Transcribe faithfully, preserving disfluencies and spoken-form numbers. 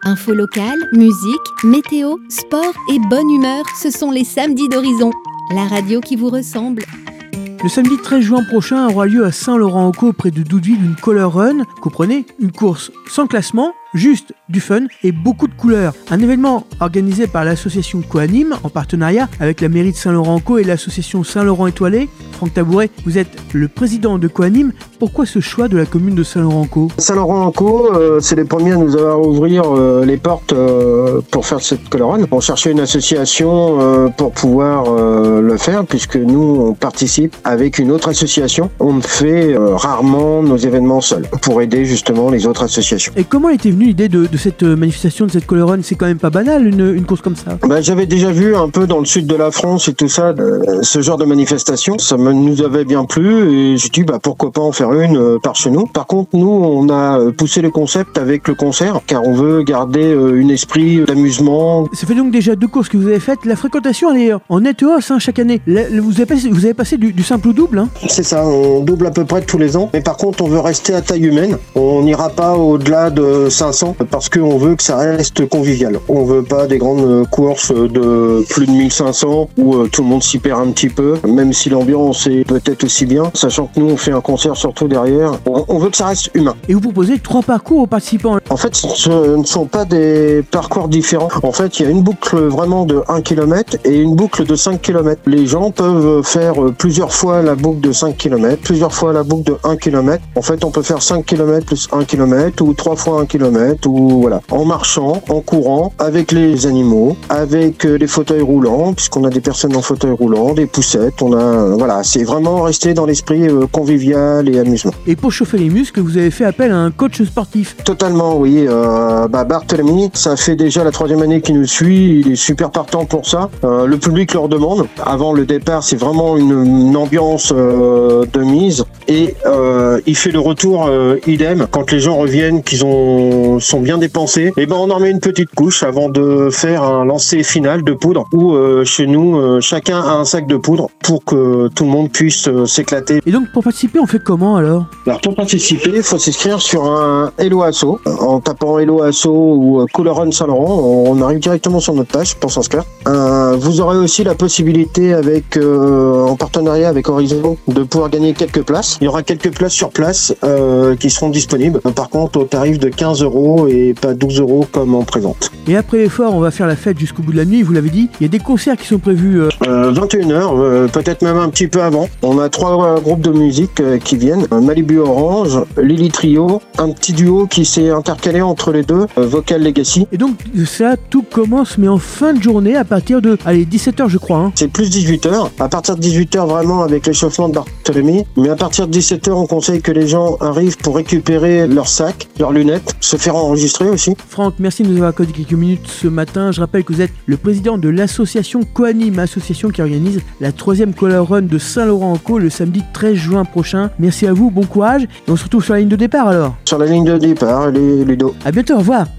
Info locale, musique, météo, sport et bonne humeur, ce sont les samedis d'Horizon, la radio qui vous ressemble. Le samedi treize juin prochain aura lieu à Saint-Laurent-en-Caux, près de Doudeville, une Color Run. Comprenez, une course sans classement, juste du fun et beaucoup de couleurs. Un événement organisé par l'association Coanime en partenariat avec la mairie de Saint-Laurent-en-Caux et l'association Saint-Laurent Étoilé. Franck Tabouret, vous êtes le président de Coanime. Pourquoi ce choix de la commune de Saint-Laurent-en-Caux ? Saint-Laurent-en-Caux, euh, c'est les premiers à nous avoir ouvert euh, les portes euh, pour faire cette Color Run. On cherchait une association euh, pour pouvoir euh, le faire, puisque nous, on participe avec une autre association. On fait euh, rarement nos événements seuls, pour aider justement les autres associations. Et comment était venue l'idée de, de cette manifestation, de cette Color Run ? C'est quand même pas banal, une, une course comme ça. Ben, j'avais déjà vu un peu dans le sud de la France et tout ça, euh, ce genre de manifestation. Ça me, nous avait bien plu et j'ai dit bah, pourquoi pas en faire une euh, par chez nous. Par contre, nous, on a poussé le concept avec le concert, car on veut garder euh, un esprit d'amusement. Ça fait donc déjà deux courses que vous avez faites. La fréquentation, elle est en nette hausse hein, chaque année. La, vous, avez passé, vous avez passé du, du simple au double hein. C'est ça, on double à peu près tous les ans. Mais par contre, on veut rester à taille humaine. On n'ira pas au-delà de cinq cents parce qu'on veut que ça reste convivial. On veut pas des grandes courses de plus de mille cinq cents où euh, tout le monde s'y perd un petit peu, même si l'ambiance est peut-être aussi bien, sachant que nous, on fait un concert surtout derrière. On, on veut que ça reste humain. Et vous proposez trois parcours aux participants. En fait, ce ne sont pas des parcours différents. En fait, il y a une boucle vraiment de un kilomètre et une boucle de cinq kilomètres. Les gens peuvent faire plusieurs fois la boucle de cinq kilomètres, plusieurs fois la boucle de un kilomètre. En fait, on peut faire cinq kilomètres plus un kilomètre ou trois fois un kilomètre ou voilà. En marchant, en courant, avec les animaux, avec les fauteuils roulants, puisqu'on a des personnes en fauteuil roulant, des poussettes. On a, voilà, c'est vraiment rester dans l'esprit convivial et amusement. Et pour chauffer les muscles, vous avez fait appel à un coach sportif. Totalement, oui. Euh, bah Barthélemy, ça fait déjà la troisième année qu'il nous suit. Il est super partant pour ça. Euh, le public leur demande. Avant le départ, c'est vraiment une, une ambiance euh, de mise. Et euh, il fait le retour euh, idem. Quand les gens reviennent, qu'ils ont sont bien dépensés, et ben on en met une petite couche avant de faire un lancer final de poudre. Où euh, chez nous, euh, chacun a un sac de poudre pour que tout le monde puisse euh, s'éclater. Et donc pour participer, on fait comment alors ? Alors pour participer, il faut s'inscrire sur un Hello Asso. En tapant Hello Asso ou Color Run Saint-Laurent, on arrive directement sur notre page pour s'inscrire. Euh, vous aurez aussi la possibilité, avec euh, en partenariat avec Horizon, de pouvoir gagner quelques places. Il y aura quelques places sur place euh, qui seront disponibles. Par contre, au tarif de quinze euros et pas douze euros comme on présente. Et après l'effort, on va faire la fête jusqu'au bout de la nuit, vous l'avez dit. Il y a des concerts qui sont prévus. Euh... Euh, vingt et une heures, euh, peut-être même un petit peu avant. On a trois euh, groupes de musique euh, qui viennent. Malibu Orange, Lily Trio, un petit duo qui s'est intercalé entre les deux, euh, Vocal Legacy. Et donc ça, tout commence, mais en fin de journée, à partir de allez, dix-sept heures je crois. Hein. C'est plus dix-huit heures. À partir de dix-huit heures vraiment avec l'échauffement de Barthélemy. Mais à partir de dix-sept heures, on conseille que les gens arrivent pour récupérer leurs sacs, leurs lunettes, se faire enregistrer aussi. Franck, merci de nous avoir accordé quelques minutes ce matin. Je rappelle que vous êtes le président de l'association Coanime, association qui organise la troisième Color Run de Saint-Laurent-en-Caux le samedi treize juin prochain. Merci à vous, bon courage. Et on se retrouve sur la ligne de départ alors. Sur la ligne de départ, les Ludo. À bientôt, au revoir.